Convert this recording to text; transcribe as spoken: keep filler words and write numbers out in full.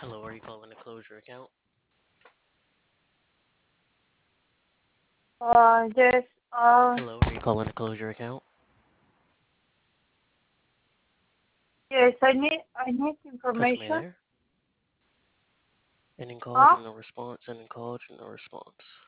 Hello, are you calling to close your account? Uh, yes. Uh, Hello, are you calling to close your account? yes. I need I need Customer information. there? Ending call Huh? to no response, ending call to no response.